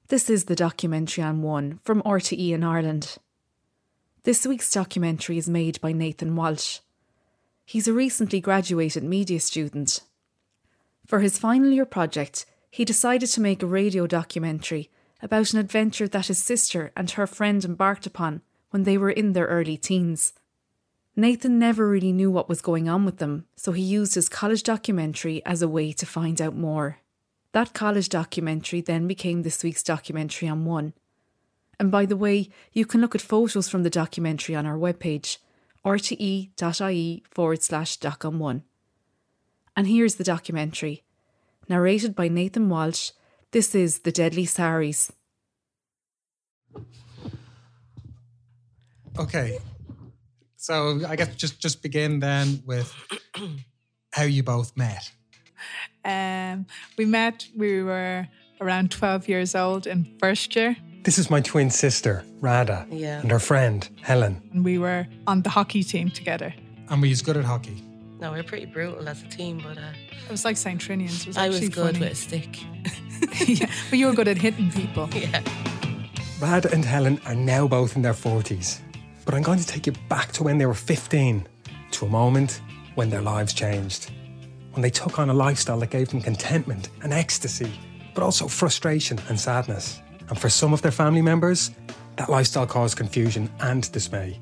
This is the documentary on One from RTE in Ireland. This week's documentary is made by Nathan Walsh. He's a recently graduated media student. For his final year project, he decided to make a radio documentary about an adventure that his sister and her friend embarked upon when they were in their early teens. Nathan never really knew what was going on with them, so he used his college documentary as a way to find out more. That college documentary then became this week's documentary on One. And by the way, you can look at photos from the documentary on our webpage, rte.ie/doc-on-one. And here's the documentary. Narrated by Nathan Walsh, this is The Deadly Saris. Okay, so I guess just begin then with how you both met. We were around 12 years old in first year. This is my twin sister, Rada, and her friend, Helen. And we were on the hockey team together. And were you good at hockey? No, we were pretty brutal as a team, but... It was like St. Trinian's. I was good funny. with a stick. Yeah, but you were good at hitting people. Yeah. Rada and Helen are now both in their 40s. But I'm going to take you back to when they were 15, to a moment when their lives changed. When they took on a lifestyle that gave them contentment and ecstasy, but also frustration and sadness. And for some of their family members, that lifestyle caused confusion and dismay.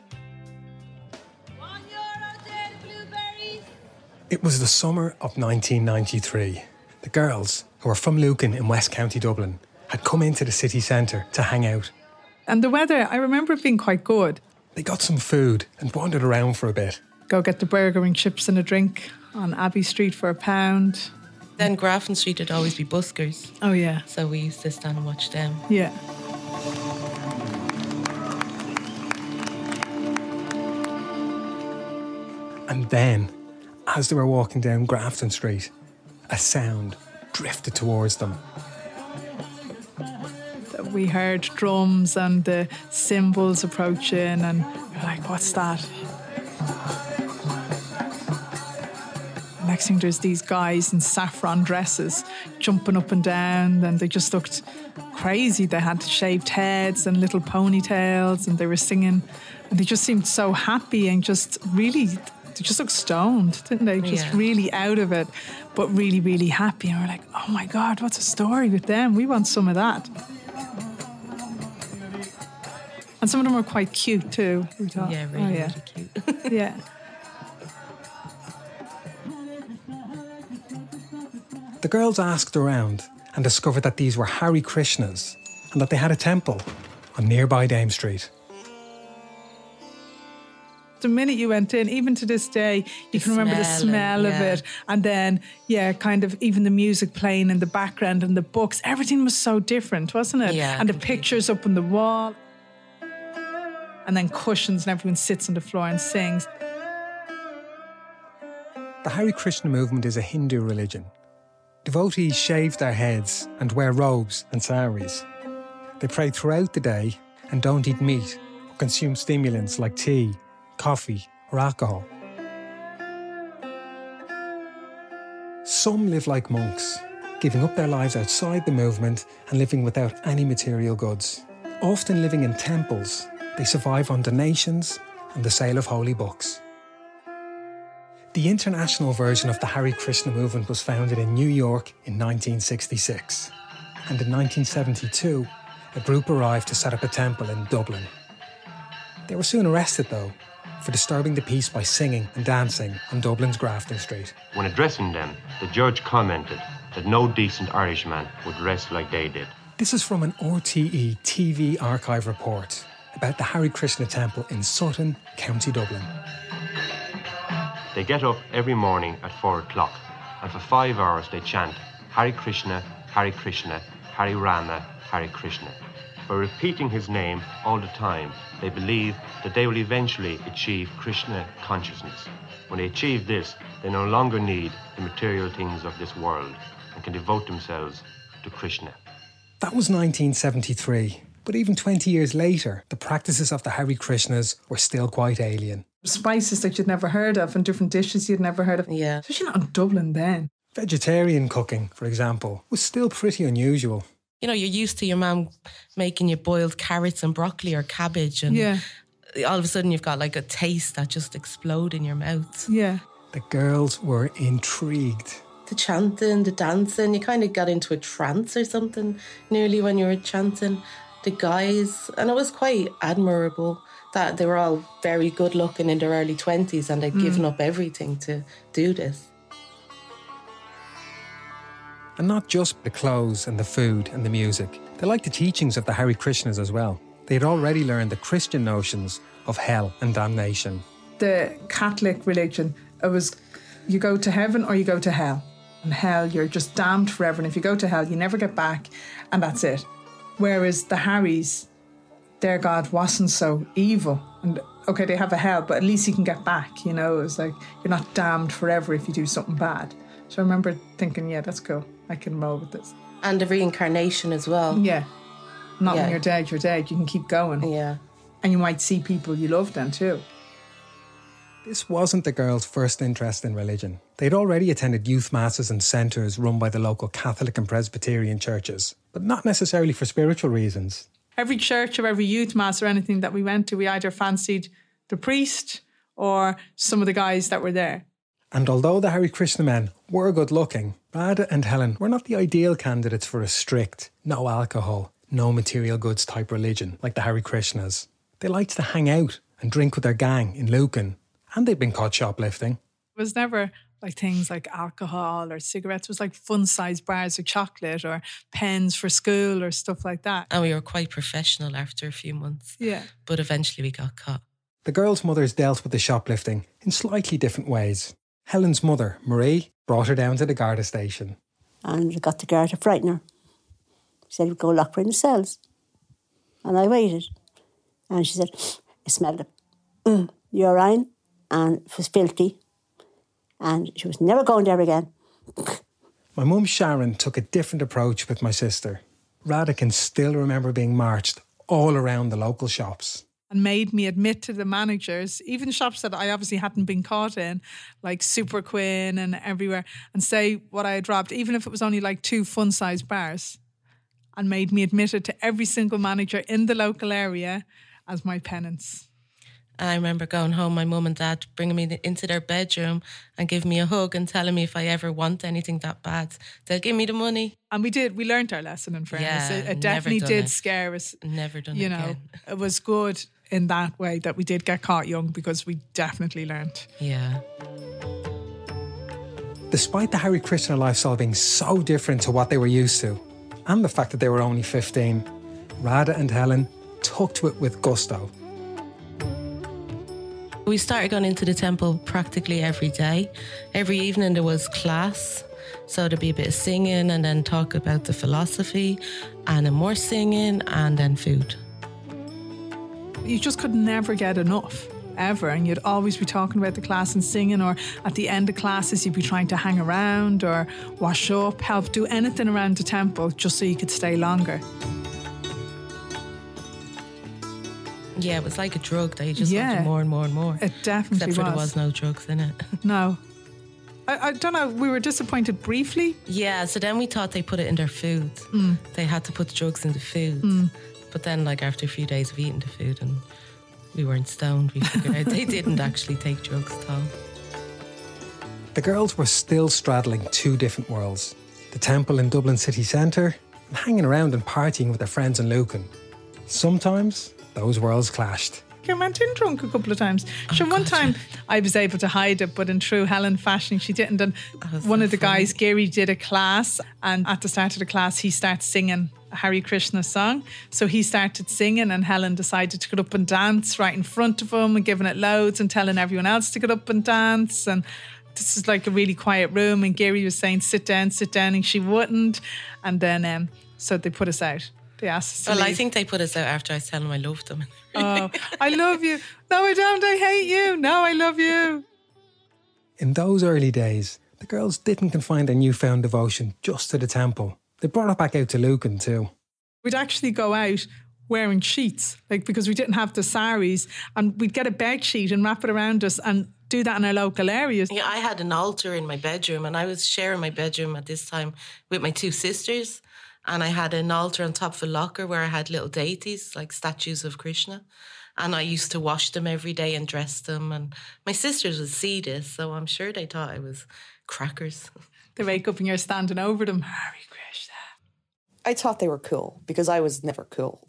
It was the summer of 1993. The girls, who were from Lucan in West County Dublin, had come into the city centre to hang out. And the weather, I remember it being quite good. They got some food and wandered around for a bit. Go get the burger and chips and a drink on Abbey Street for £1. Then Grafton Street would always be buskers. Oh, yeah. So we used to stand and watch them. Yeah. And then, as they were walking down Grafton Street, a sound drifted towards them. We heard drums and the cymbals approaching, and we're like, what's that? Next thing, there's these guys in saffron dresses jumping up and down, and they just looked crazy. They had shaved heads and little ponytails, and they were singing, and they just seemed so happy and just really, they just looked stoned, didn't they? Just really out of it, but really, really happy. And we're like, oh my God, what's a story with them? We want some of that. And some of them were quite cute too. We thought, yeah, really cute. Yeah. The girls asked around and discovered that these were Hare Krishnas and that they had a temple on nearby Dame Street. The minute you went in, even to this day, you can remember the smell of it. And then, kind of even the music playing in the background and the books. Everything was so different, wasn't it? Yeah, and the pictures up on the wall. And then cushions and everyone sits on the floor and sings. The Hare Krishna movement is a Hindu religion. Devotees shave their heads and wear robes and saris. They pray throughout the day and don't eat meat or consume stimulants like tea, coffee or alcohol. Some live like monks, giving up their lives outside the movement and living without any material goods. Often living in temples, they survive on donations and the sale of holy books. The international version of the Hare Krishna movement was founded in New York in 1966. And in 1972, a group arrived to set up a temple in Dublin. They were soon arrested, though, for disturbing the peace by singing and dancing on Dublin's Grafton Street. When addressing them, the judge commented that no decent Irishman would dress like they did. This is from an RTE TV archive report about the Hare Krishna temple in Sutton, County Dublin. They get up every morning at 4 o'clock, and for 5 hours they chant Hare Krishna, Hare Krishna, Hare Rama, Hare Krishna. By repeating his name all the time, they believe that they will eventually achieve Krishna consciousness. When they achieve this, they no longer need the material things of this world and can devote themselves to Krishna. That was 1973, but even 20 years later, the practices of the Hare Krishnas were still quite alien. Spices that you'd never heard of and different dishes you'd never heard of. Yeah. Especially not in Dublin then. Vegetarian cooking, for example, was still pretty unusual. You know, you're used to your mum making you boiled carrots and broccoli or cabbage, and all of a sudden you've got like a taste that just explode in your mouth. Yeah. The girls were intrigued. The chanting, the dancing, you kind of got into a trance or something nearly when you were chanting. The guys, and it was quite admirable that they were all very good looking in their early 20s and they'd given up everything to do this. And not just the clothes and the food and the music. They liked the teachings of the Hare Krishnas as well. They had already learned the Christian notions of hell and damnation. The Catholic religion, it was you go to heaven or you go to hell. And hell, you're just damned forever. And if you go to hell, you never get back, and that's it. Whereas the Hares, their God wasn't so evil. And okay, they have a hell, but at least you can get back, you know. It's like you're not damned forever if you do something bad. So I remember thinking, yeah, that's cool. I can roll with this. And the reincarnation as well. Yeah. Not when you're dead, you're dead. You can keep going. Yeah. And you might see people you love then too. This wasn't the girls' first interest in religion. They'd already attended youth masses and centres run by the local Catholic and Presbyterian churches, but not necessarily for spiritual reasons. Every church or every youth mass or anything that we went to, we either fancied the priest or some of the guys that were there. And although the Hare Krishna men were good looking, Radha and Helen were not the ideal candidates for a strict, no alcohol, no material goods type religion like the Hare Krishnas. They liked to hang out and drink with their gang in Lucan, and they'd been caught shoplifting. It was never like things like alcohol or cigarettes. It was like fun-sized bars of chocolate or pens for school or stuff like that. And we were quite professional after a few months. Yeah. But eventually we got caught. The girls' mothers dealt with the shoplifting in slightly different ways. Helen's mother, Marie, brought her down to the Garda station. And I got the guard to frighten her. He said, go lock her in the cells. And I waited. And she said, I smelled it. Urine. And it was filthy. And she was never going there again. My mum Sharon took a different approach with my sister. Radha can still remember being marched all around the local shops. And made me admit to the managers, even shops that I obviously hadn't been caught in, like Super Quinn and everywhere, and say what I had robbed, even if it was only like 2 fun-sized bars, and made me admit it to every single manager in the local area as my penance. I remember going home, my mum and dad bringing me into their bedroom and giving me a hug and telling me if I ever want anything that bad, they'll give me the money. And we learnt our lesson in fairness. Yeah, it definitely did scare us. Never done it again. You know, it was good in that way that we did get caught young because we definitely learnt. Yeah. Despite the Hare Krishna lifestyle being so different to what they were used to, and the fact that they were only 15, Radha and Helen took to it with gusto. We started going into the temple practically every day. Every evening there was class. So there'd be a bit of singing and then talk about the philosophy and then more singing and then food. You just could never get enough, ever. And you'd always be talking about the class and singing, or at the end of classes you'd be trying to hang around or wash up, help do anything around the temple just so you could stay longer. Yeah, it was like a drug that you just wanted more and more and more. It definitely Except for there was no drugs in it. No. I don't know, we were disappointed briefly. Yeah, so then we thought they put it in their food. They had to put the drugs in the food. But then like after a few days of eating the food and we weren't stoned, we figured out they didn't actually take drugs at all. The girls were still straddling 2 different worlds. The temple in Dublin city centre and hanging around and partying with their friends in Lucan. Sometimes those worlds clashed. I went in drunk a couple of times. One time I was able to hide it, but in true Helen fashion, she didn't. And one of the guys, Gary, did a class, and at the start of the class, he started singing a Hare Krishna song. So he started singing, and Helen decided to get up and dance right in front of him and giving it loads and telling everyone else to get up and dance. And this is like a really quiet room, and Gary was saying, sit down, and she wouldn't. And then, so they put us out. They asked us to leave. I think they put us out after I was telling them I loved them. Oh, I love you. No, I don't. I hate you. No, I love you. In those early days, the girls didn't confine their newfound devotion just to the temple. They brought it back out to Lucan too. We'd actually go out wearing sheets, like because we didn't have the saris, and we'd get a bed sheet and wrap it around us and do that in our local areas. Yeah, I had an altar in my bedroom, and I was sharing my bedroom at this time with my 2 sisters. And I had an altar on top of a locker where I had little deities, like statues of Krishna. And I used to wash them every day and dress them. And my sisters would see this, so I'm sure they thought I was crackers. They wake up and you're standing over them. Hare Krishna. I thought they were cool because I was never cool.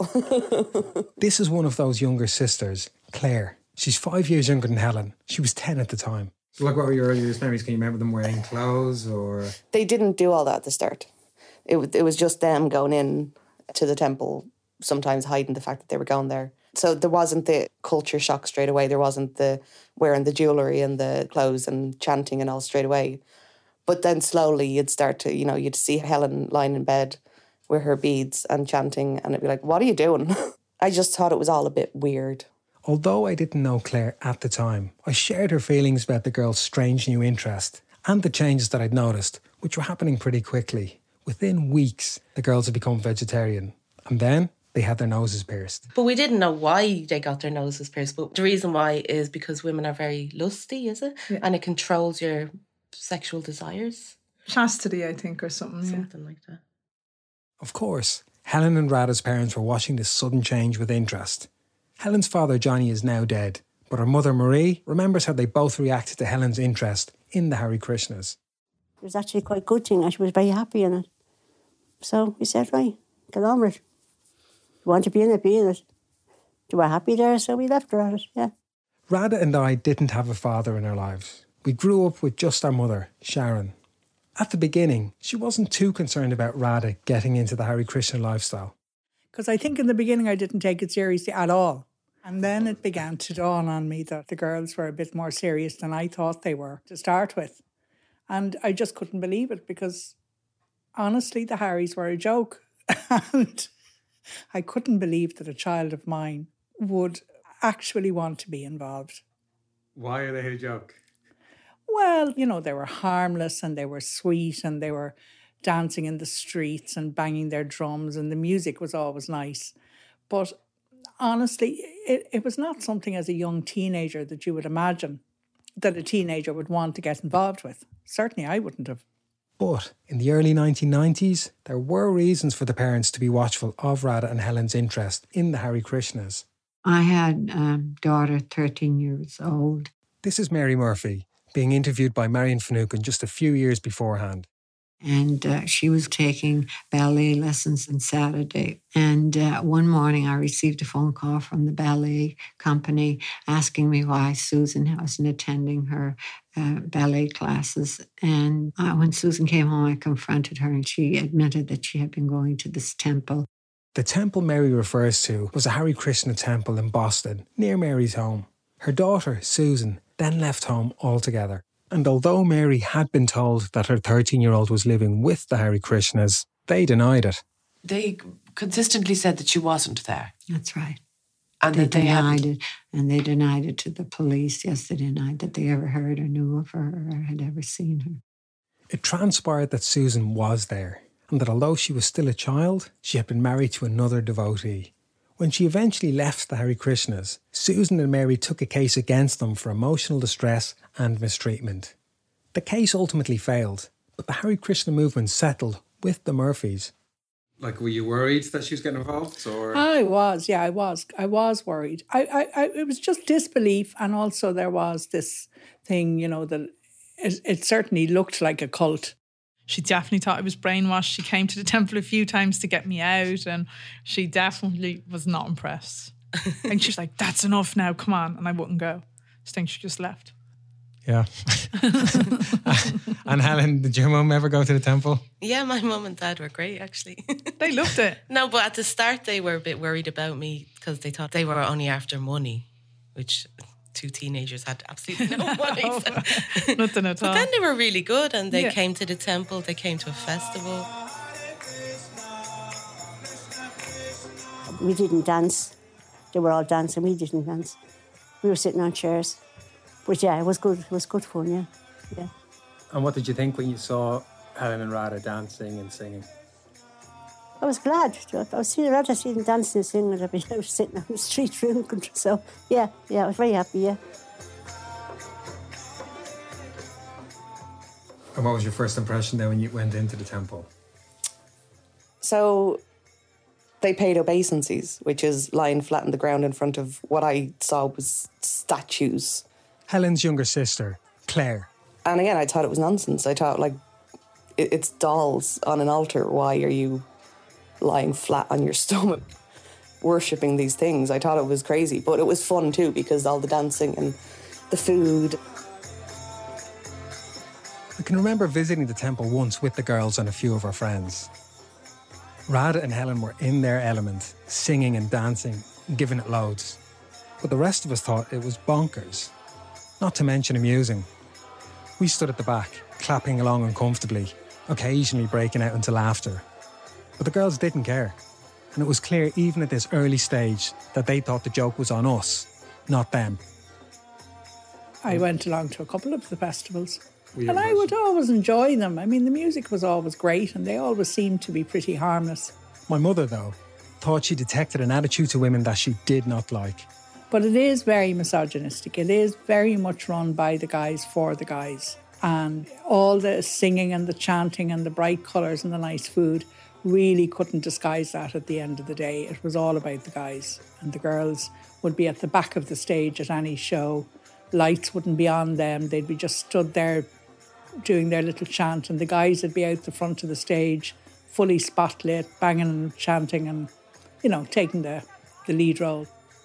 This is one of those younger sisters, Claire. She's 5 years younger than Helen. She was 10 at the time. So like, what were your earliest memories? Can you remember them wearing clothes or...? They didn't do all that at the start. It was just them going in to the temple, sometimes hiding the fact that they were going there. So there wasn't the culture shock straight away. There wasn't the wearing the jewellery and the clothes and chanting and all straight away. But then slowly you'd start to, you'd see Helen lying in bed with her beads and chanting, and it'd be like, what are you doing? I just thought it was all a bit weird. Although I didn't know Claire at the time, I shared her feelings about the girl's strange new interest and the changes that I'd noticed, which were happening pretty quickly. Within weeks, the girls had become vegetarian. And then they had their noses pierced. But we didn't know why they got their noses pierced. But the reason why is because women are very lusty, is it? Yeah. And it controls your sexual desires. Chastity, I think, or something. Something like that. Of course, Helen and Radha's parents were watching this sudden change with interest. Helen's father, Johnny, is now dead, but her mother, Marie, remembers how they both reacted to Helen's interest in the Hare Krishnas. It was actually quite a good thing. She was very happy in it. So we said, right, get on with it. You want to be in it, be in it. They were happy there, so we left her at it, yeah. Radha and I didn't have a father in our lives. We grew up with just our mother, Sharon. At the beginning, she wasn't too concerned about Radha getting into the Hare Krishna lifestyle. Because I think in the beginning I didn't take it seriously at all. And then it began to dawn on me that the girls were a bit more serious than I thought they were to start with. And I just couldn't believe it because, honestly, the Harrys were a joke. And I couldn't believe that a child of mine would actually want to be involved. Why are they a joke? Well, they were harmless and they were sweet and they were dancing in the streets and banging their drums and the music was always nice. But honestly, it was not something as a young teenager that you would imagine that a teenager would want to get involved with. Certainly I wouldn't have. But in the early 1990s, there were reasons for the parents to be watchful of Radha and Helen's interest in the Hare Krishnas. I had a daughter, 13 years old. This is Mary Murphy, being interviewed by Marion Finucane just a few years beforehand. And she was taking ballet lessons on Saturday. And one morning I received a phone call from the ballet company asking me why Susan wasn't attending her ballet classes. And when Susan came home, I confronted her and she admitted that she had been going to this temple. The temple Mary refers to was a Hare Krishna temple in Boston, near Mary's home. Her daughter, Susan, then left home altogether. And although Mary had been told that her 13-year-old was living with the Hare Krishnas, they denied it. They consistently said that she wasn't there. That's right. And they that they denied it. And they denied it to the police. Yes, they denied that they ever heard or knew of her or had ever seen her. It transpired that Susan was there, and that although she was still a child, she had been married to another devotee. When she eventually left the Hare Krishnas, Susan and Mary took a case against them for emotional distress and mistreatment. The case ultimately failed, but the Hare Krishna movement settled with the Murphys. Like, were you worried that she was getting involved? Or I was worried. It was just disbelief, and also there was this thing, that it certainly looked like a cult. She definitely thought I was brainwashed. She came to the temple a few times to get me out and she definitely was not impressed. And she's like, that's enough now, come on. And I wouldn't go. I think she just left. Yeah. And Helen, did your mum ever go to the temple? Yeah, my mum and dad were great, actually. They loved it. No, but at the start they were a bit worried about me because they thought they were only after money, which two teenagers had absolutely no money. So. Nothing at all. But then they were really good and they came to the temple, they came to a festival. We didn't dance. They were all dancing, we didn't dance. We were sitting on chairs. But yeah, it was good. It was good fun, yeah. And what did you think when you saw Helen and Radha dancing and singing? I was glad. I was rather seeing them dancing and singing than I was sitting on the street drinking. So, yeah, I was very happy, yeah. And what was your first impression then when you went into the temple? So they paid obeisances, which is lying flat on the ground in front of what I saw was statues. Helen's younger sister, Claire. And again, I thought it was nonsense. I thought, like, it's dolls on an altar. Why are you lying flat on your stomach, worshipping these things? I thought it was crazy, but it was fun too because all the dancing and the food. I can remember visiting the temple once with the girls and a few of our friends. Radha and Helen were in their element, singing and dancing and giving it loads. But the rest of us thought it was bonkers, not to mention amusing. We stood at the back, clapping along uncomfortably, occasionally breaking out into laughter. But the girls didn't care. And it was clear even at this early stage that they thought the joke was on us, not them. I went along to a couple of the festivals. And I would always enjoy them. I mean, the music was always great and they always seemed to be pretty harmless. My mother, though, thought she detected an attitude to women that she did not like. But it is very misogynistic. It is very much run by the guys for the guys. And all the singing and the chanting and the bright colours and the nice food really couldn't disguise that at the end of the day. It was all about the guys. And the girls would be at the back of the stage at any show. Lights wouldn't be on them. They'd be just stood there doing their little chant, and the guys would be out the front of the stage, fully spotlit, banging and chanting and, you know, taking the lead role.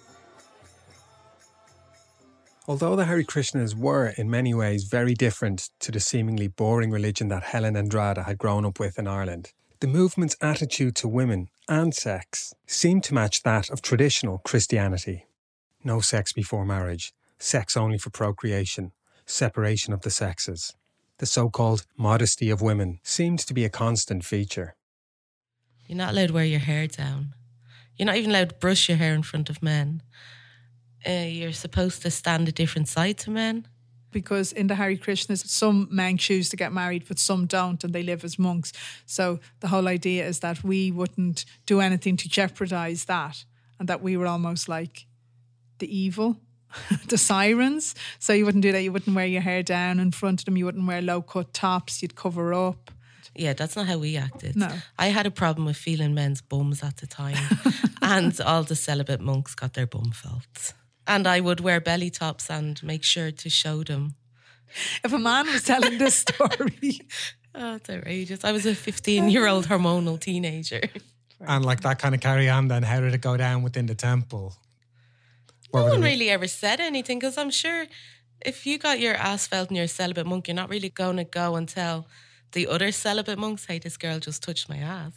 Although the Hare Krishnas were in many ways very different to the seemingly boring religion that Helen and Radha had grown up with in Ireland, the movement's attitude to women and sex seemed to match that of traditional Christianity. No sex before marriage, sex only for procreation, separation of the sexes. The so-called modesty of women seemed to be a constant feature. You're not allowed to wear your hair down. You're not even allowed to brush your hair in front of men. You're supposed to stand a different side to men. Because in the Hare Krishnas, some men choose to get married, but some don't, and they live as monks. So the whole idea is that we wouldn't do anything to jeopardise that, and that we were almost like the evil. The sirens. So you wouldn't do that. You wouldn't wear your hair down in front of them. You wouldn't wear low-cut tops. You'd cover up. Yeah, that's not how we acted. No. I had a problem with feeling men's bums at the time. And all the celibate monks got their bum felt. And I would wear belly tops and make sure to show them. If a man was telling this story... Oh, it's outrageous. I was a 15-year-old hormonal teenager. And like that kind of carry on then, how did it go down within the temple? No one really ever said anything, because I'm sure if you got your ass felt and you're a celibate monk, you're not really going to go and tell the other celibate monks, hey, this girl just touched my ass.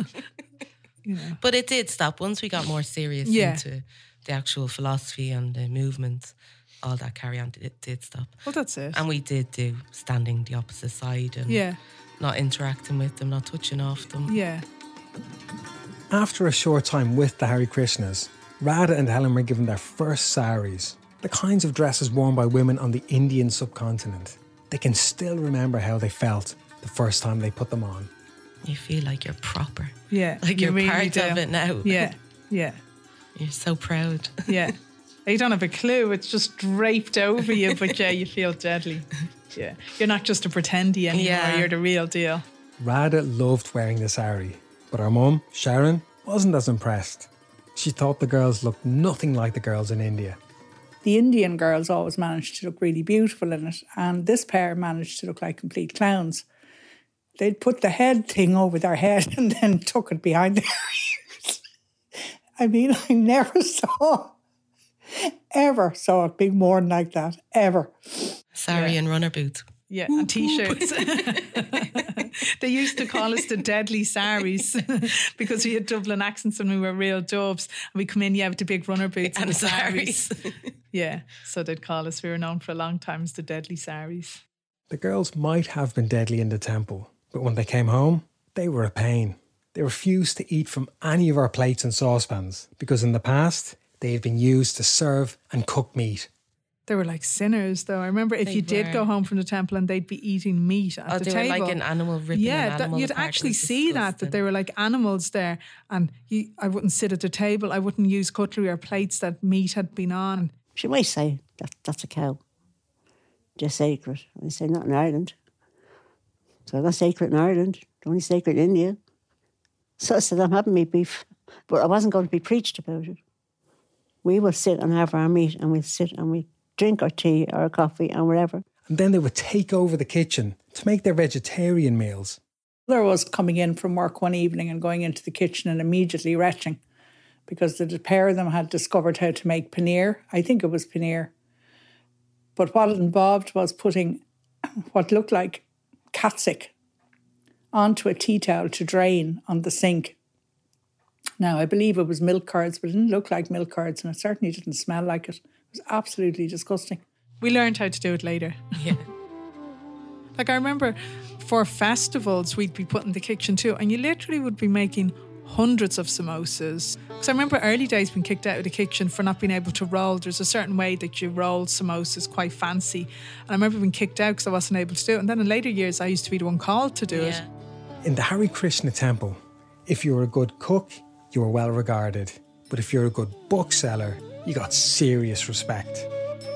Yeah. But it did stop once we got more serious into the actual philosophy and the movement. All that carry on, it did stop. Well, that's it. And we did do standing the opposite side and not interacting with them, not touching off them. Yeah. After a short time with the Hare Krishnas, Radha and Helen were given their first saris, the kinds of dresses worn by women on the Indian subcontinent. They can still remember how they felt the first time they put them on. You feel like you're proper. Yeah. Like you're really part do. of it now. Yeah. Yeah. You're so proud. Yeah. You don't have a clue. It's just draped over you, but yeah, you feel deadly. Yeah. You're not just a pretendy anymore. Yeah. You're the real deal. Radha loved wearing the sari, but her mum, Sharon, wasn't as impressed. She thought the girls looked nothing like the girls in India. The Indian girls always managed to look really beautiful in it, and this pair managed to look like complete clowns. They'd put the head thing over their head and then tuck it behind their ears. I mean, I never ever saw it being worn like that, ever. Sari and runner boots. Yeah, and T-shirts. They used to call us the deadly saris because we had Dublin accents and we were real dubs. And we come in, with the big runner boots and the saris. Yeah, so they'd call us, we were known for a long time as the deadly saris. The girls might have been deadly in the temple, but when they came home, they were a pain. They refused to eat from any of our plates and saucepans because in the past, they had been used to serve and cook meat. They were like sinners, though. I remember if you did go home from the temple and they'd be eating meat at the table. They were like an animal ripping an animal you'd apart. actually see that they were like animals there. And I wouldn't sit at the table. I wouldn't use cutlery or plates that meat had been on. She might say, that's a cow. Just sacred. I say, not in Ireland. So that's sacred in Ireland. It's only sacred in India. So I said, I'm having me beef, but I wasn't going to be preached about it. We will sit and have our meat, and we'll sit and we drink our tea or our coffee and whatever. And then they would take over the kitchen to make their vegetarian meals. Mother was coming in from work one evening and going into the kitchen and immediately retching because the pair of them had discovered how to make paneer. I think it was paneer. But what it involved was putting what looked like catsup onto a tea towel to drain on the sink. Now, I believe it was milk curds, but it didn't look like milk curds, and it certainly didn't smell like it. It was absolutely disgusting. We learned how to do it later. Yeah. Like, I remember for festivals, we'd be put in the kitchen too, and you literally would be making hundreds of samosas. Because I remember early days being kicked out of the kitchen for not being able to roll. There's a certain way that you roll samosas, quite fancy. And I remember being kicked out because I wasn't able to do it. And then in later years, I used to be the one called to do it. In the Hare Krishna temple, if you were a good cook, you were well regarded. But if you're a good bookseller, you got serious respect.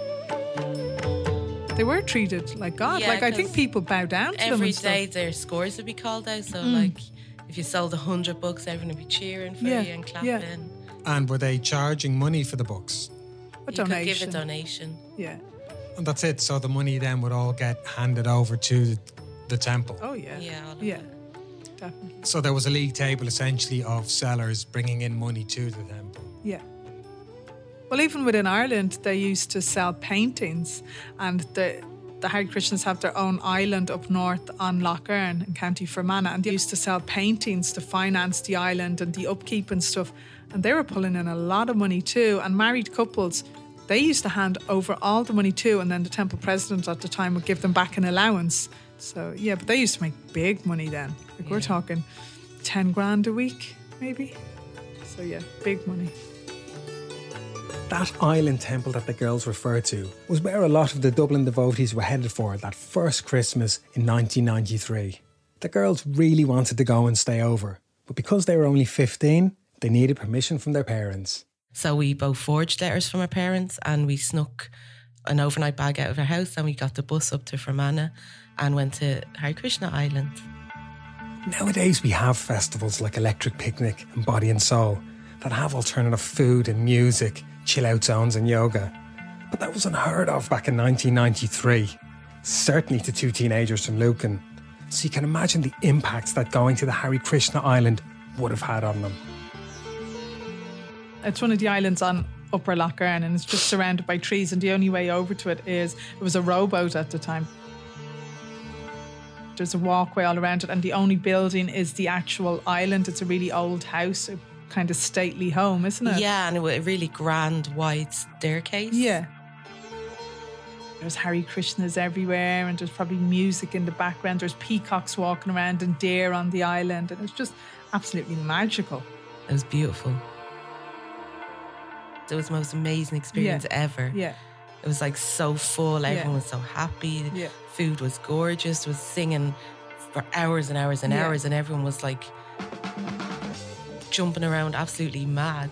They were treated like God. Yeah, like, I think people bow down to them every and stuff. day their scores would be called out. So, like, if you sold 100 books, everyone would be cheering for you and clapping. And were they charging money for the books? A you donation. could give a donation. Yeah. And that's it. So the money then would all get handed over to the temple. Oh, yeah. Yeah, all of Yeah. it. Definitely. So there was a league table essentially of sellers bringing in money to the temple. Yeah. Well, even within Ireland, they used to sell paintings, and the Hare Krishnas have their own island up north on Lough Erne in County Fermanagh, and they used to sell paintings to finance the island and the upkeep and stuff, and they were pulling in a lot of money too. And married couples, they used to hand over all the money too, and then the temple president at the time would give them back an allowance. So yeah, but they used to make big money then. Like, we're talking 10 grand a week, maybe. So yeah, big money. That island temple that the girls referred to was where a lot of the Dublin devotees were headed for that first Christmas in 1993. The girls really wanted to go and stay over, but because they were only 15, they needed permission from their parents. So we both forged letters from our parents, and we snuck an overnight bag out of our house, and we got the bus up to Fermanagh and went to Hare Krishna Island. Nowadays we have festivals like Electric Picnic and Body and Soul that have alternative food and music, chill-out zones and yoga. But that was unheard of back in 1993, certainly to two teenagers from Lucan. So you can imagine the impacts that going to the Hare Krishna Island would have had on them. It's one of the islands on Upper Lough Erne, and it's just surrounded by trees, and the only way over to it was a rowboat at the time. There's a walkway all around it, and the only building is the actual island. It's a really old house, a kind of stately home, isn't it? Yeah, and a really grand, wide staircase. Yeah. There's Hare Krishnas everywhere, and there's probably music in the background. There's peacocks walking around and deer on the island, and it's just absolutely magical. It was beautiful. It was the most amazing experience ever. Yeah. It was like so full. Everyone was so happy. Yeah. Food was gorgeous. Was singing for hours and hours and hours, and everyone was like jumping around, absolutely mad.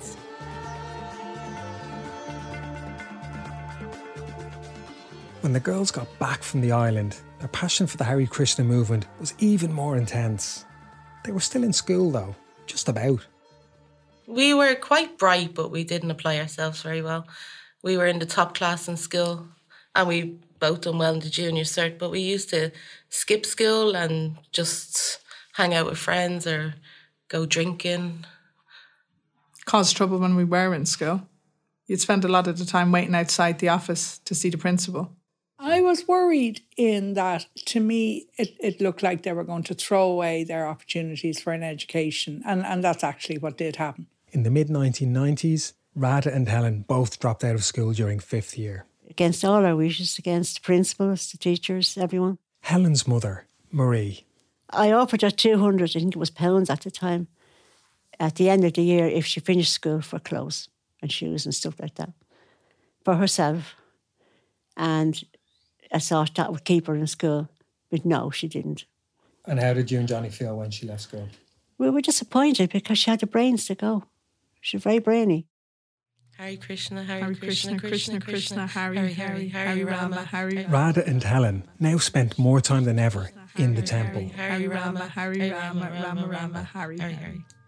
When the girls got back from the island, their passion for the Hare Krishna movement was even more intense. They were still in school though, just about. We were quite bright, but we didn't apply ourselves very well. We were in the top class in school, and we both done well in the junior cert, but we used to skip school and just hang out with friends or go drinking. Caused trouble when we were in school. You'd spend a lot of the time waiting outside the office to see the principal. I was worried in that, to me, it looked like they were going to throw away their opportunities for an education, and that's actually what did happen. In the mid-1990s, Radha and Helen both dropped out of school during 5th year. Against all our wishes, against the principals, the teachers, everyone. Helen's mother, Marie. I offered her 200, I think it was pounds at the time, at the end of the year if she finished school, for clothes and shoes and stuff like that, for herself. And I thought that would keep her in school, but no, she didn't. And how did you and Johnny feel when she left school? We were disappointed because she had the brains to go. She was very brainy. Hare Krishna, Hare, Hare Krishna, Krishna, Krishna, Hare Hare, Hare Rama, Hare. Radha and Helen now spent more time than ever in the temple. Hare Rama, Hare Rama, Rama Rama, Hare Hare.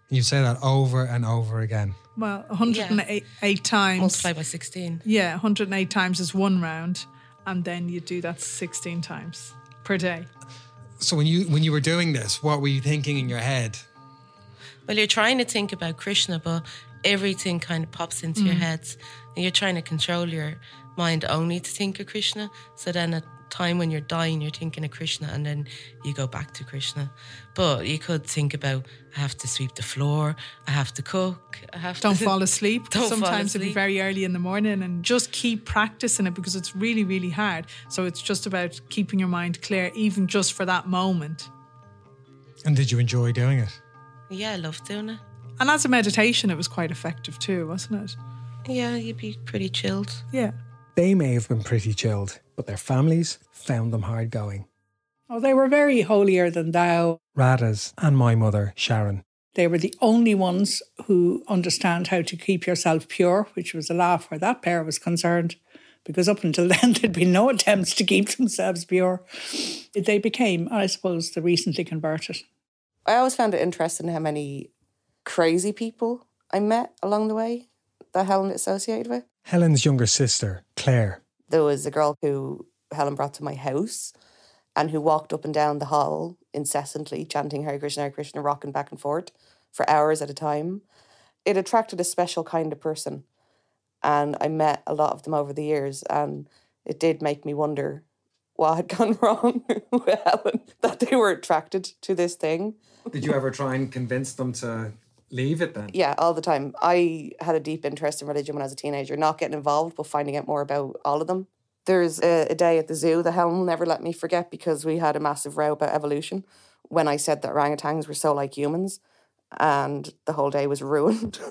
You say that over and over again. Well, 108 times. Multiply by 16. Yeah, 108 times is one round, and then you do that 16 times per day. So when you were doing this, what were you thinking in your head? Well, you're trying to think about Krishna, but everything kind of pops into your heads. And you're trying to control your mind only to think of Krishna. So then at time when you're dying, you're thinking of Krishna, and then you go back to Krishna. But you could think about, I have to sweep the floor, I have to cook, Don't fall asleep. Sometimes it'll be very early in the morning, and just keep practicing it because it's really, really hard. So it's just about keeping your mind clear, even just for that moment. And did you enjoy doing it? Yeah, I love doing it. And as a meditation, it was quite effective too, wasn't it? Yeah, you'd be pretty chilled. Yeah. They may have been pretty chilled, but their families found them hard going. Oh, they were very holier than thou. Radha's and my mother, Sharon. They were the only ones who understand how to keep yourself pure, which was a laugh where that pair was concerned, because up until then there'd been no attempts to keep themselves pure. They became, I suppose, the recently converted. I always found it interesting how many crazy people I met along the way that Helen associated with. Helen's younger sister, Claire. There was a girl who Helen brought to my house and who walked up and down the hall incessantly, chanting Hare Krishna, rocking back and forth for hours at a time. It attracted a special kind of person. And I met a lot of them over the years, and it did make me wonder what had gone wrong with Helen, that they were attracted to this thing. Did you ever try and convince them to leave it then? Yeah, all the time. I had a deep interest in religion when I was a teenager, not getting involved, but finding out more about all of them. There's a day at the zoo that Helen will never let me forget because we had a massive row about evolution when I said that orangutans were so like humans, and the whole day was ruined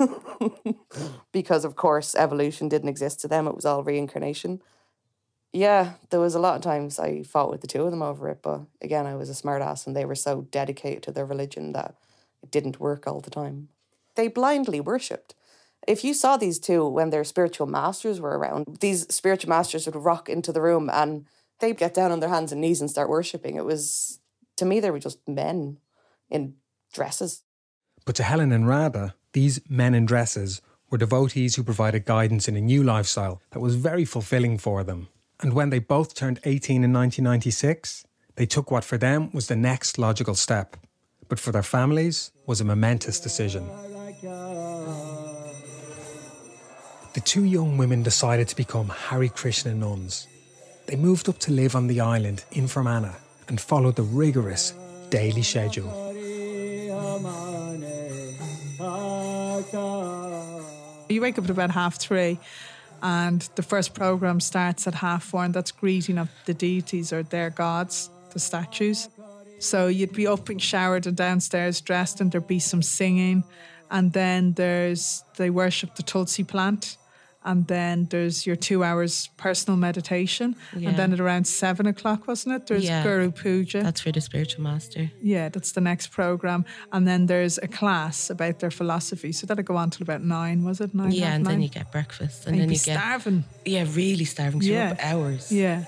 because, of course, evolution didn't exist to them. It was all reincarnation. Yeah, there was a lot of times I fought with the two of them over it, but again, I was a smartass and they were so dedicated to their religion that it didn't work all the time. They blindly worshipped. If you saw these two when their spiritual masters were around, these spiritual masters would rock into the room and they'd get down on their hands and knees and start worshipping. It was, to me, they were just men in dresses. But to Helen and Radha, these men in dresses were devotees who provided guidance in a new lifestyle that was very fulfilling for them. And when they both turned 18 in 1996, they took what for them was the next logical step, but for their families was a momentous decision. The two young women decided to become Hare Krishna nuns. They moved up to live on the island in Fermanagh and followed the rigorous daily schedule. You wake up at about 3:30 and the first programme starts at 4:30, and that's greeting of the deities or their gods, the statues. So you'd be up and showered and downstairs dressed, and there'd be some singing, and then they worship the Tulsi plant, and then there's your 2 hours personal meditation, and then at around 7:00, wasn't it? There's Guru Puja. That's for the spiritual master. Yeah, that's the next programme. And then there's a class about their philosophy. So that'll go on till about 9, was it? 9? Yeah, and 9? then you get breakfast. And you'd then be you get starving. Yeah, really starving. So you're up hours. Yeah.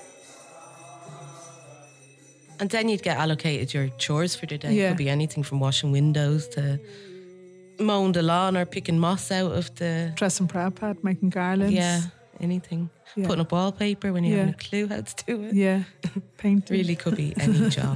And then you'd get allocated your chores for the day. Yeah. It could be anything from washing windows to mowing the lawn or picking moss out of the... Dressing Prabhupada, making garlands. Yeah, anything. Yeah. Putting up wallpaper when you haven't a clue how to do it. Yeah, painting. Really could be any job.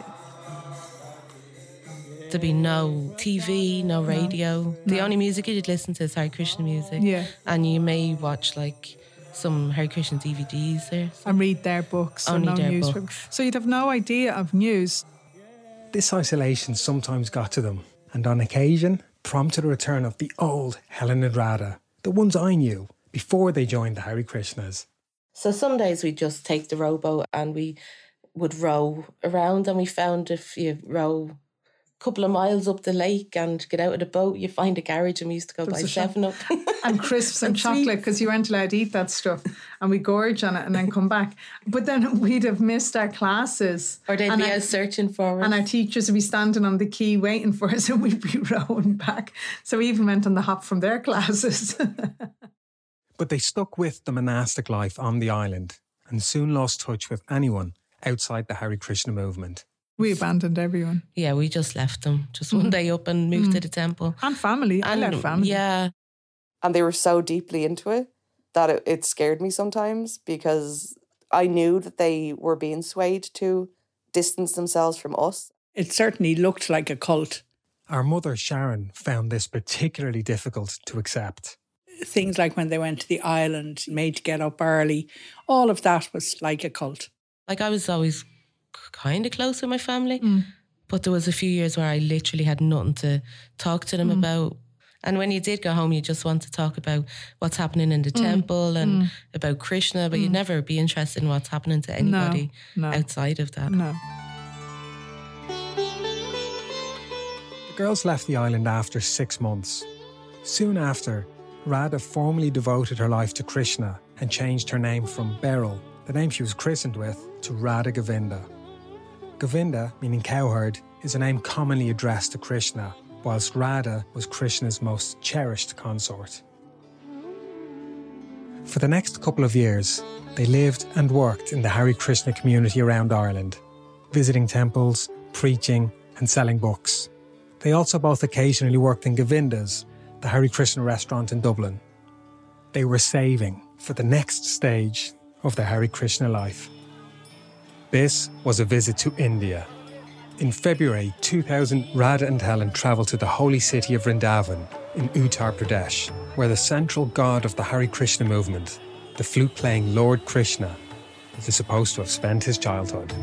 There'd be no TV, no radio. The only music you'd listen to is Hare Krishna music. Yeah. And you may watch like some Hare Krishna DVDs there. And read their books. Only no their newspaper. books. So you'd have no idea of news. This isolation sometimes got to them, and on occasion prompted a return of the old Helen and Radha, the ones I knew before they joined the Hare Krishnas. So some days we'd just take the rowboat and we would row around, and we found if you row a couple of miles up the lake and get out of the boat, you find a garage, and we used to go buy 7-Up. And crisps and chocolate, because you weren't allowed to eat that stuff. And we gorge on it and then come back. But then we'd have missed our classes. Or they'd be out searching for us. And our teachers would be standing on the quay waiting for us, and we'd be rowing back. So we even went on the hop from their classes. But they stuck with the monastic life on the island and soon lost touch with anyone outside the Hare Krishna movement. We abandoned everyone. Yeah, we just left them. Just one day up and moved to the temple. And family. I left family. Yeah. And they were so deeply into it that it scared me sometimes, because I knew that they were being swayed to distance themselves from us. It certainly looked like a cult. Our mother, Sharon, found this particularly difficult to accept. Things like when they went to the island, made to get up early, all of that was like a cult. Like, I was always kind of close with my family, but there was a few years where I literally had nothing to talk to them about. And when you did go home, you just want to talk about what's happening in the temple and about Krishna, but you'd never be interested in what's happening to anybody outside of that. No. The girls left the island after 6 months. Soon after, Radha formally devoted her life to Krishna and changed her name from Beryl, the name she was christened with, to Radha Govinda. Govinda, meaning cowherd, is a name commonly addressed to Krishna, whilst Radha was Krishna's most cherished consort. For the next couple of years, they lived and worked in the Hare Krishna community around Ireland, visiting temples, preaching and selling books. They also both occasionally worked in Govinda's, the Hare Krishna restaurant in Dublin. They were saving for the next stage of their Hare Krishna life. This was a visit to India. In February 2000, Radha and Helen travelled to the holy city of Vrindavan in Uttar Pradesh, where the central god of the Hare Krishna movement, the flute-playing Lord Krishna, is supposed to have spent his childhood.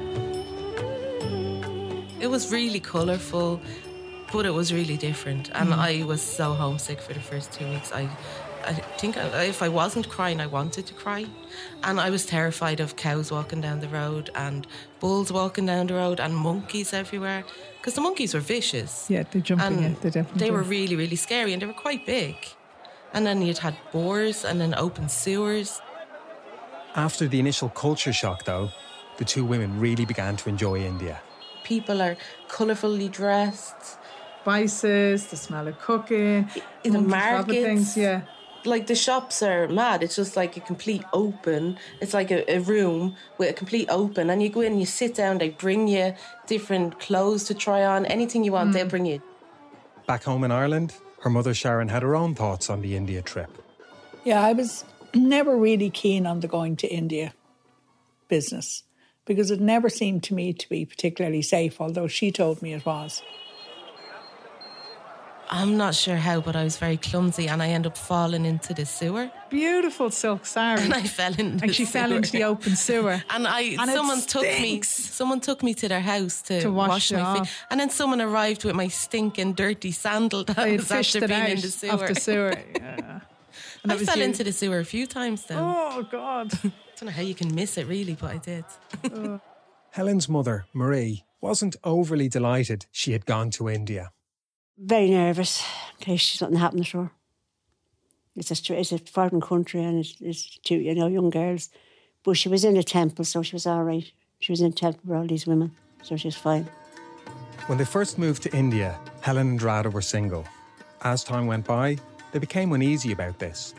It was really colourful, but it was really different. And I was so homesick for the first 2 weeks. I think if I wasn't crying, I wanted to cry. And I was terrified of cows walking down the road and bulls walking down the road and monkeys everywhere. Because the monkeys were vicious. Yeah, they're jumping. And They definitely they were do. really, really scary, and they were quite big. And then you'd had boars and then open sewers. After the initial culture shock, though, the two women really began to enjoy India. People are colourfully dressed. Spices, the smell of cooking, In the markets. things, yeah. Like, the shops are mad. It's just like a complete open. It's like a room with a complete open. And you go in, you sit down, they bring you different clothes to try on. Anything you want, they'll bring you. Back home in Ireland, her mother Sharon had her own thoughts on the India trip. Yeah, I was never really keen on the going to India business because it never seemed to me to be particularly safe, although she told me it was. I'm not sure how, but I was very clumsy and I ended up falling into the sewer. Beautiful silk saree. And I fell in the And she fell into the open sewer. And someone took me to their house to wash my feet. And then someone arrived with my stinking dirty sandal that I had was fished after it being out in the sewer. of the sewer. Yeah. And I that was fell you. into the sewer a few times then. Oh, God. I don't know how you can miss it really, but I did. Helen's mother, Marie, wasn't overly delighted she had gone to India. Very nervous in case something happened to her. It's a foreign country and it's two, young girls. But she was in a temple, so she was all right. She was in a temple with all these women, so she was fine. When they first moved to India, Helen and Radha were single. As time went by, they became uneasy about this.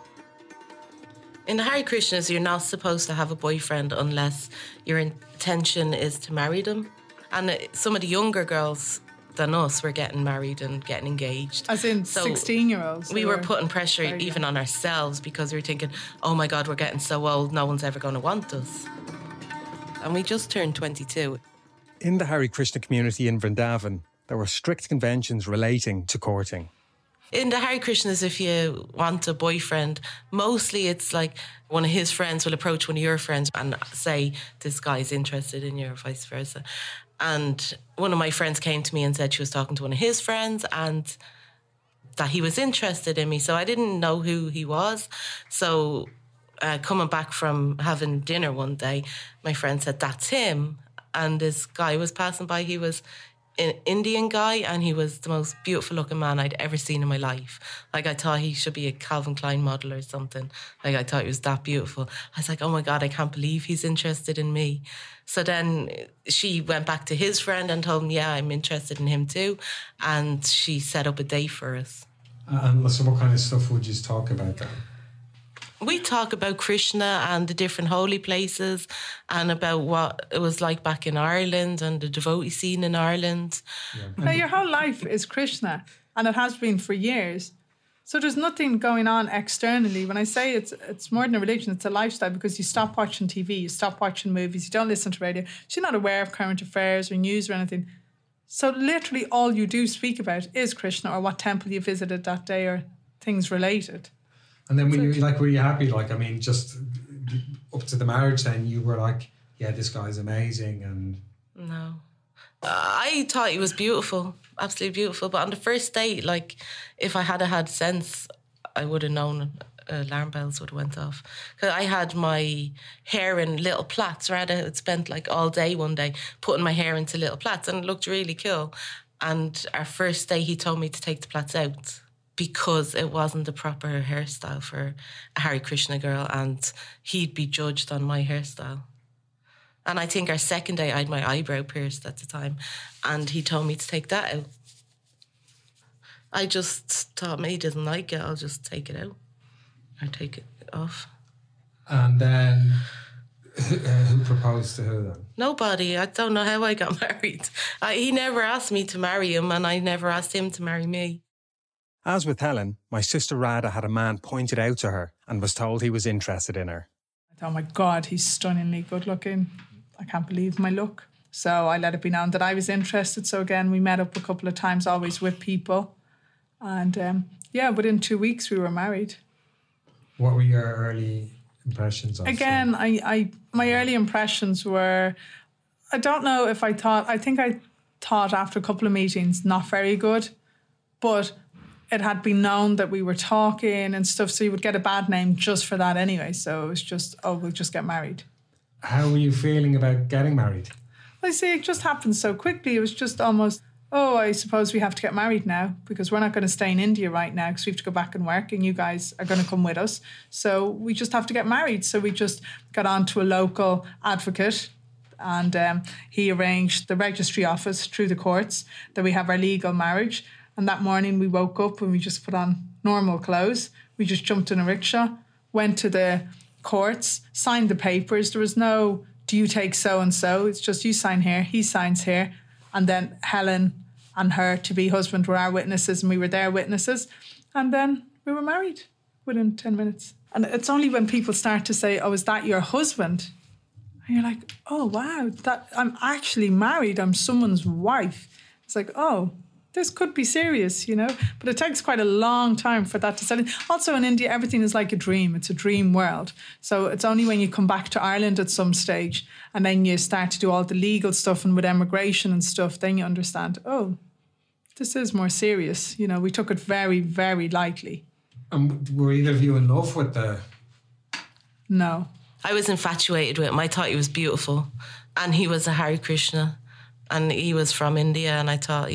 In the Hare Krishnas, you're not supposed to have a boyfriend unless your intention is to marry them. And some of the younger girls than us were getting married and getting engaged. As in So 16-year-olds. We were putting pressure even on ourselves because we were thinking, oh my God, we're getting so old, no one's ever going to want us. And we just turned 22. In the Hare Krishna community in Vrindavan, there were strict conventions relating to courting. In the Hare Krishnas, if you want a boyfriend, mostly it's like one of his friends will approach one of your friends and say, this guy's interested in you, or vice versa. And one of my friends came to me and said she was talking to one of his friends and that he was interested in me. So I didn't know who he was. So coming back from having dinner one day, my friend said, that's him. And this guy was passing by. He was an Indian guy and he was the most beautiful looking man I'd ever seen in my life. Like, I thought he should be a Calvin Klein model or something. Like, I thought he was that beautiful. I was like, oh my God, I can't believe he's interested in me. So then she went back to his friend and told him, yeah, I'm interested in him too. And she set up a date for us. And so what kind of stuff would you talk about then? We talk about Krishna and the different holy places and about what it was like back in Ireland and the devotee scene in Ireland. Now, your whole life is Krishna, and it has been for years. So there's nothing going on externally. When I say it's more than a religion, it's a lifestyle, because you stop watching TV, you stop watching movies, you don't listen to radio. So you're not aware of current affairs or news or anything. So literally all you do speak about is Krishna or what temple you visited that day or things related. And then were you happy? Like, I mean, just up to the marriage then you were like, yeah, this guy's amazing and... No. I thought he was beautiful, absolutely beautiful. But on the first date, like, if I had sense, I would have known alarm bells would have went off. Because I had my hair in little plaits. Rather, had spent like all day one day putting my hair into little plaits, and it looked really cool. And our first day, he told me to take the plaits out because it wasn't the proper hairstyle for a Hare Krishna girl, and he'd be judged on my hairstyle. And I think our second day, I had my eyebrow pierced at the time, and he told me to take that out. I just thought, he doesn't like it, I'll just take it out. Or take it off. And then, who proposed to who then? Nobody. I don't know how I got married. He never asked me to marry him, and I never asked him to marry me. As with Helen, my sister Radha had a man pointed out to her and was told he was interested in her. I thought, oh my God, he's stunningly good looking. I can't believe my look. So I let it be known that I was interested. So again, we met up a couple of times, always with people. And within 2 weeks we were married. What were your early impressions of Again, my early impressions were, I don't know if I thought after a couple of meetings, not very good. But it had been known that we were talking and stuff, so you would get a bad name just for that anyway. So it was just, we'll just get married. How were you feeling about getting married? I see, it just happened so quickly. It was just almost, I suppose we have to get married now because we're not going to stay in India right now because we have to go back and work and you guys are going to come with us. So we just have to get married. So we just got on to a local advocate and he arranged the registry office through the courts that we have our legal marriage. And that morning we woke up and we just put on normal clothes. We just jumped in a rickshaw, went to the courts, signed the papers. There was no, do you take so-and-so? It's just you sign here, he signs here. And then Helen and her to-be husband were our witnesses and we were their witnesses. And then we were married within 10 minutes. And it's only when people start to say, is that your husband? And you're like, oh, wow, that I'm actually married. I'm someone's wife. It's like, this could be serious, but it takes quite a long time for that to set in. Also in India, everything is like a dream. It's a dream world. So it's only when you come back to Ireland at some stage and then you start to do all the legal stuff and with immigration and stuff, then you understand, this is more serious. We took it very, very lightly. And were either of you in love with No. I was infatuated with him. I thought he was beautiful. And he was a Hare Krishna. And he was from India. And I thought,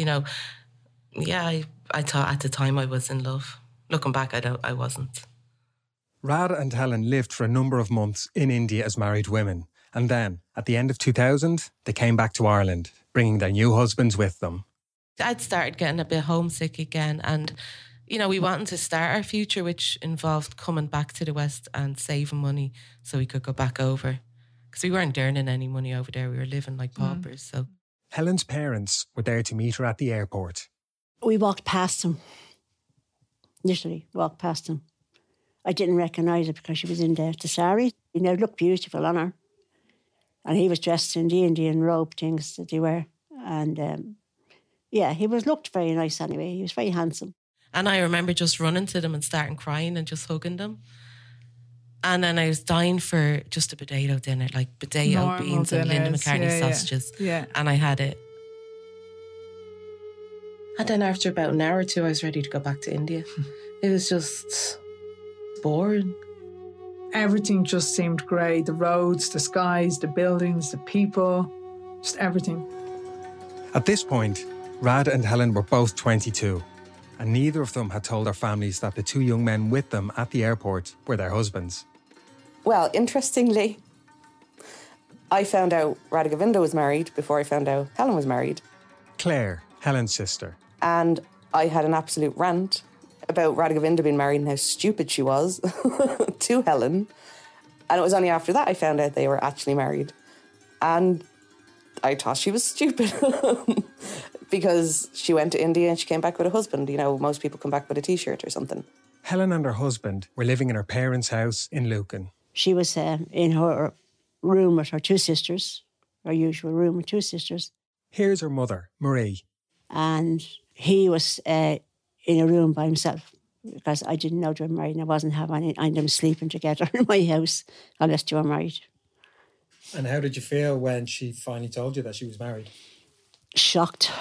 I thought at the time I was in love. Looking back, I wasn't. Radha and Helen lived for a number of months in India as married women. And then, at the end of 2000, they came back to Ireland, bringing their new husbands with them. I'd started getting a bit homesick again. And, we wanted to start our future, which involved coming back to the West and saving money so we could go back over. Because we weren't earning any money over there. We were living like paupers, so... Helen's parents were there to meet her at the airport. We walked past him. Literally walked past him. I didn't recognise her because she was in the sari. It looked beautiful on her. And he was dressed in the Indian robe things that they wear. And he looked very nice anyway. He was very handsome. And I remember just running to them and starting crying and just hugging them. And then I was dying for just a potato dinner, like potato, normal beans dinners, and Linda McCartney sausages. Yeah. And I had it. And then after about an hour or two, I was ready to go back to India. It was just boring. Everything just seemed grey. The roads, the skies, the buildings, the people, just everything. At this point, Radha and Helen were both 22, and neither of them had told their families that the two young men with them at the airport were their husbands. Well, interestingly, I found out Radha Govinda was married before I found out Helen was married. Claire, Helen's sister. And I had an absolute rant about Radha Govinda being married and how stupid she was to Helen. And it was only after that I found out they were actually married. And I thought she was stupid because she went to India and she came back with a husband. You know, most people come back with a T-shirt or something. Helen and her husband were living in her parents' house in Lucan. She was in her room with her two sisters, her usual room with two sisters. Here's her mother, Marie. And he was in a room by himself because I didn't know they were married and I wasn't having any of them sleeping together in my house unless they were married. And how did you feel when she finally told you that she was married? Shocked.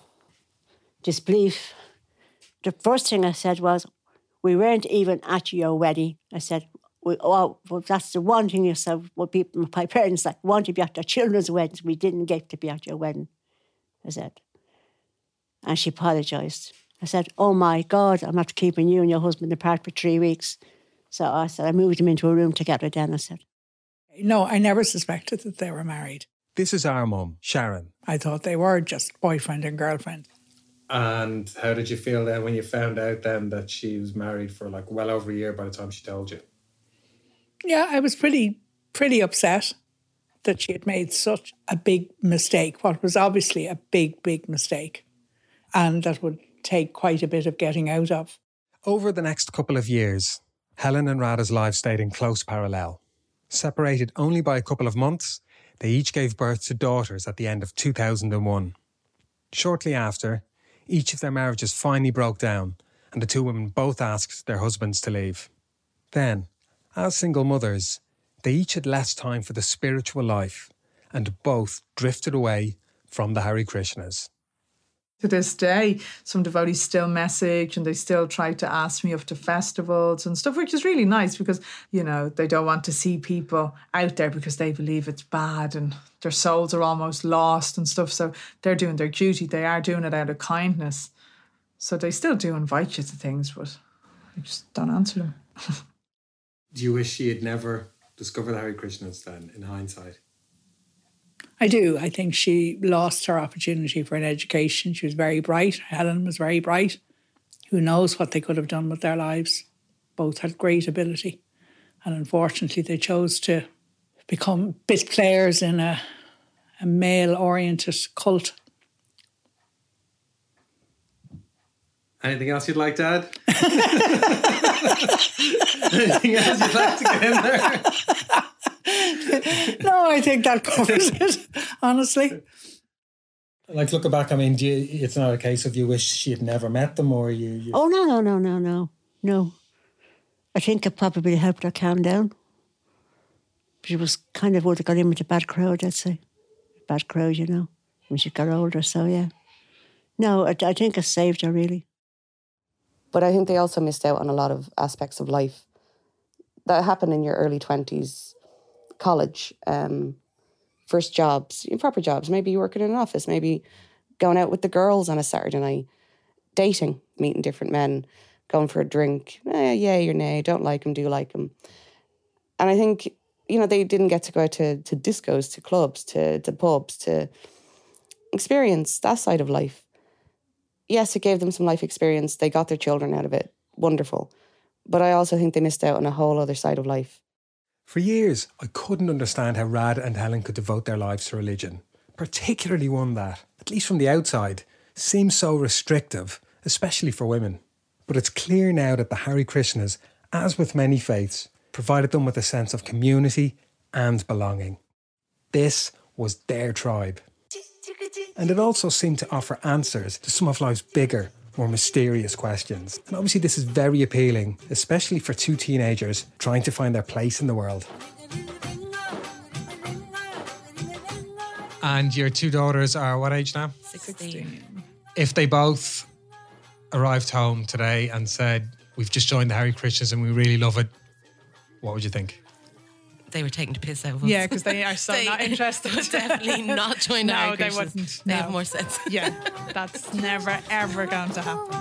Disbelief. The first thing I said was, we weren't even at your wedding. I said, well, that's the one thing you said, my parents want to be at their children's weddings. We didn't get to be at your wedding, I said. And she apologised. I said, oh my God, I'm after keeping you and your husband apart for 3 weeks. So I said, I moved them into a room together then, I said. No, I never suspected that they were married. This is our mum, Sharon. I thought they were just boyfriend and girlfriend. And how did you feel then when you found out then that she was married for well over a year by the time she told you? Yeah, I was pretty upset that she had made such a big mistake, what was obviously a big, big mistake, and that would take quite a bit of getting out of. Over the next couple of years, Helen and Radha's lives stayed in close parallel. Separated only by a couple of months, they each gave birth to daughters at the end of 2001. Shortly after, each of their marriages finally broke down and the two women both asked their husbands to leave. Then, as single mothers, they each had less time for the spiritual life and both drifted away from the Hare Krishnas. To this day, some devotees still message and they still try to ask me up to festivals and stuff, which is really nice because, they don't want to see people out there because they believe it's bad and their souls are almost lost and stuff. So they're doing their duty. They are doing it out of kindness. So they still do invite you to things, but I just don't answer them. Do you wish she had never discovered the Hare Krishnas then, in hindsight? I do. I think she lost her opportunity for an education. She was very bright. Helen was very bright. Who knows what they could have done with their lives. Both had great ability. And unfortunately, they chose to become bit players in a male-oriented cult. Anything else you'd like to add? Anything else you'd like to get in there? No, I think that covers it, honestly. Looking back, it's not a case of you wish she had never met them or you... Oh, no. I think it probably helped her calm down. She was would have got in with a bad crowd, I'd say. Bad crowd, when she got older, so yeah. No, I think it saved her, really. But I think they also missed out on a lot of aspects of life that happened in your early 20s. College, first jobs, proper jobs, maybe working in an office, maybe going out with the girls on a Saturday night, dating, meeting different men, going for a drink, yay or nay, don't like them, do like them. And I think, they didn't get to go out to discos, to clubs, to pubs, to experience that side of life. Yes, it gave them some life experience. They got their children out of it. Wonderful. But I also think they missed out on a whole other side of life. For years, I couldn't understand how Radha and Helen could devote their lives to religion, particularly one that, at least from the outside, seems so restrictive, especially for women. But it's clear now that the Hare Krishnas, as with many faiths, provided them with a sense of community and belonging. This was their tribe. And it also seemed to offer answers to some of life's bigger, more mysterious questions. And obviously this is very appealing, especially for two teenagers trying to find their place in the world. And your two daughters are what age now? 16. If they both arrived home today and said, we've just joined the Hare Krishnas and we really love it, what would you think? They were taking the piss out of us. Yeah, because they are so not interested. Would definitely not join the Hare Krishnas. No, they wouldn't. They have more sense. Yeah, that's never, ever going to happen.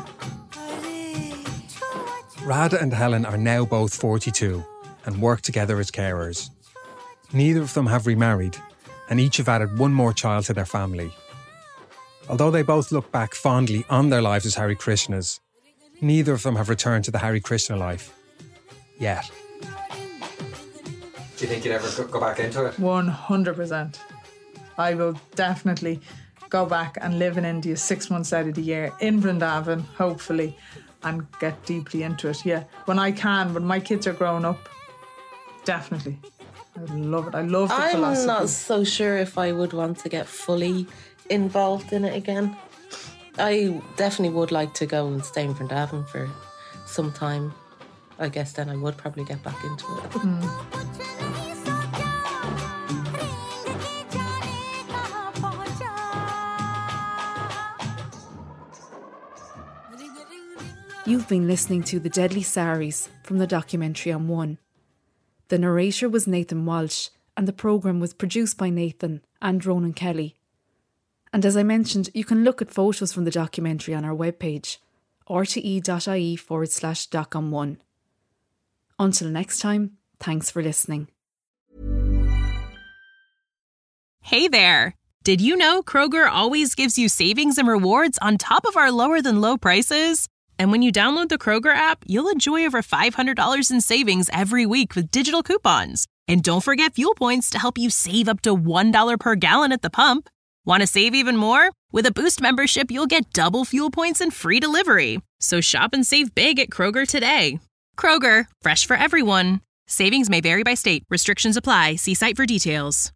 Radha and Helen are now both 42 and work together as carers. Neither of them have remarried, and each have added one more child to their family. Although they both look back fondly on their lives as Hare Krishnas, neither of them have returned to the Hare Krishna life. Yet. Do you think you'd ever go back into it? 100%. I will definitely go back and live in India 6 months out of the year, in Vrindavan, hopefully, and get deeply into it. Yeah, when I can, when my kids are grown up, definitely. I love it. I love the philosophy. I'm not so sure if I would want to get fully involved in it again. I definitely would like to go and stay in Vrindavan for some time. I guess then I would probably get back into it. You've been listening to The Deadly Saris from the documentary on One. The narrator was Nathan Walsh, and the programme was produced by Nathan and Ronan Kelly. And as I mentioned, you can look at photos from the documentary on our webpage, rte.ie/doc1. Until next time, thanks for listening. Hey there! Did you know Kroger always gives you savings and rewards on top of our lower than low prices? And when you download the Kroger app, you'll enjoy over $500 in savings every week with digital coupons. And don't forget fuel points to help you save up to $1 per gallon at the pump. Want to save even more? With a Boost membership, you'll get double fuel points and free delivery. So shop and save big at Kroger today. Kroger, fresh for everyone. Savings may vary by state. Restrictions apply. See site for details.